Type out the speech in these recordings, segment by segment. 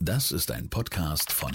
Das ist ein Podcast von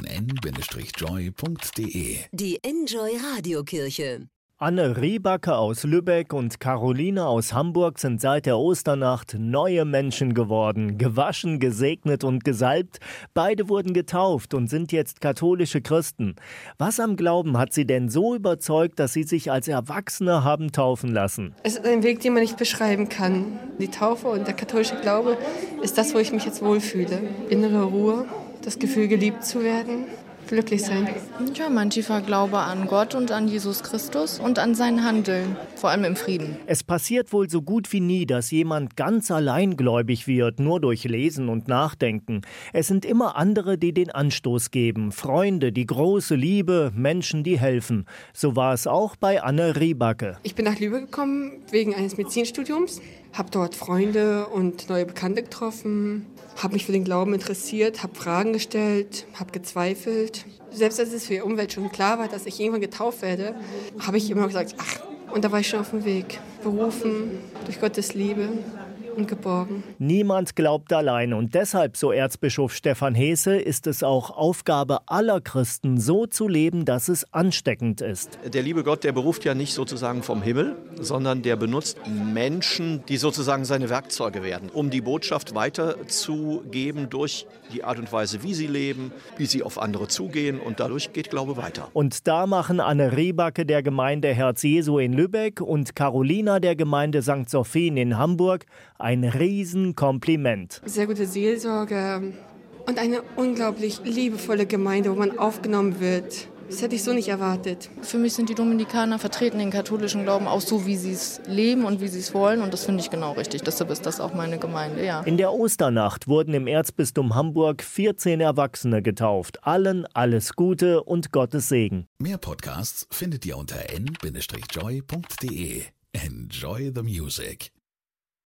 n-joy.de. Die Enjoy Radiokirche. Anne Riebacke aus Lübeck und Caroline aus Hamburg sind seit der Osternacht neue Menschen geworden, gewaschen, gesegnet und gesalbt. Beide wurden getauft und sind jetzt katholische Christen. Was am Glauben hat sie denn so überzeugt, dass sie sich als Erwachsene haben taufen lassen? Es ist ein Weg, den man nicht beschreiben kann. Die Taufe und der katholische Glaube ist das, wo ich mich jetzt wohlfühle. Innere Ruhe, das Gefühl, geliebt zu werden. Glücklich sein. Ja, mein tiefer Glaube an Gott und an Jesus Christus und an sein Handeln, vor allem im Frieden. Es passiert wohl so gut wie nie, dass jemand ganz allein gläubig wird, nur durch Lesen und Nachdenken. Es sind immer andere, die den Anstoß geben, Freunde, die große Liebe, Menschen, die helfen. So war es auch bei Anne Riebacke. Ich bin nach Lübeck gekommen wegen eines Medizinstudiums, habe dort Freunde und neue Bekannte getroffen, habe mich für den Glauben interessiert, habe Fragen gestellt, habe gezweifelt. Selbst als es für die Umwelt schon klar war, dass ich irgendwann getauft werde, habe ich immer gesagt, und da war ich schon auf dem Weg. Berufen durch Gottes Liebe und geborgen. Niemand glaubt allein und deshalb, so Erzbischof Stefan Hesse, ist es auch Aufgabe aller Christen, so zu leben, dass es ansteckend ist. Der liebe Gott, der beruft ja nicht sozusagen vom Himmel, sondern der benutzt Menschen, die sozusagen seine Werkzeuge werden, um die Botschaft weiterzugeben durch die Art und Weise, wie sie leben, wie sie auf andere zugehen, und dadurch geht Glaube weiter. Und da machen Anne Riebacke der Gemeinde Herz Jesu in Lübeck und Carolina der Gemeinde St. Sophien in Hamburg ein Riesenkompliment. Sehr gute Seelsorge und eine unglaublich liebevolle Gemeinde, wo man aufgenommen wird. Das hätte ich so nicht erwartet. Für mich sind die Dominikaner vertreten den katholischen Glauben auch so, wie sie es leben und wie sie es wollen. Und das finde ich genau richtig. Deshalb ist das auch meine Gemeinde, ja. In der Osternacht wurden im Erzbistum Hamburg 14 Erwachsene getauft. Allen alles Gute und Gottes Segen. Mehr Podcasts findet ihr unter n-joy.de. Enjoy the music.